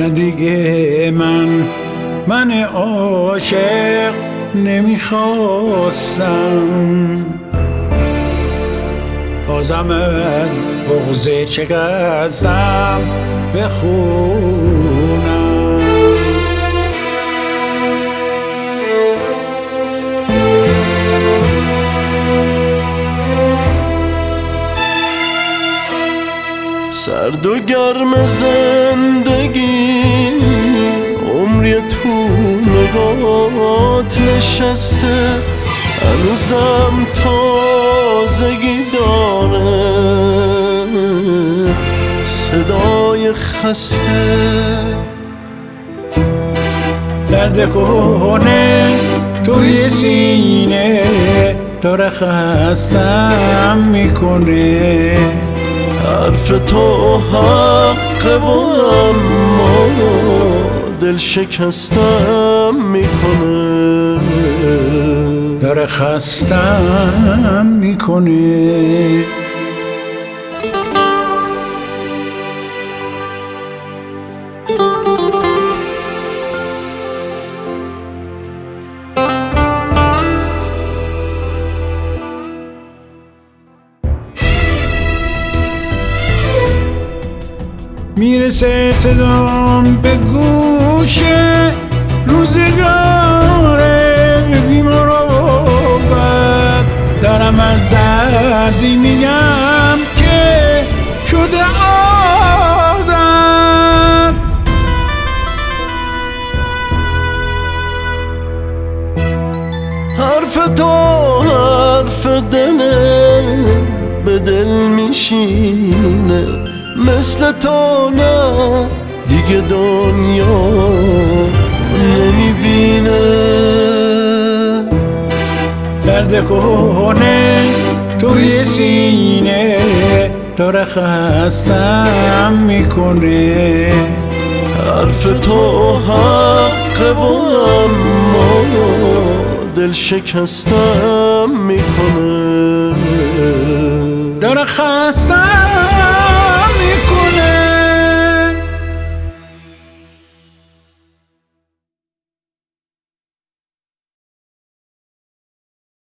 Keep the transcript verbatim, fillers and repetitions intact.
نه دیگه من من عاشق نمیخواستم، بازم از بغض چه قصدم بخونم. سرد و گرم زندگی عمری تو نگات نشسته، هنوزم تازگی داره صدای خسته. درد کنه توی سینه داره خستم میکنه، حرف تو حقه و اما دل شکستم میکنه، داره خستم میکنه. میرسه صدام به گوش روزگاره بیمار آورد، دارم از دردی میگم که شده عادت. حرف تو حرف دله به دل میشینه، مثل تو نه دیگه دنیا نمیبینه. درد کنه توی سینه داره خستم میکنه، حرف تو حقه و اما دل شکستم میکنه، داره خستم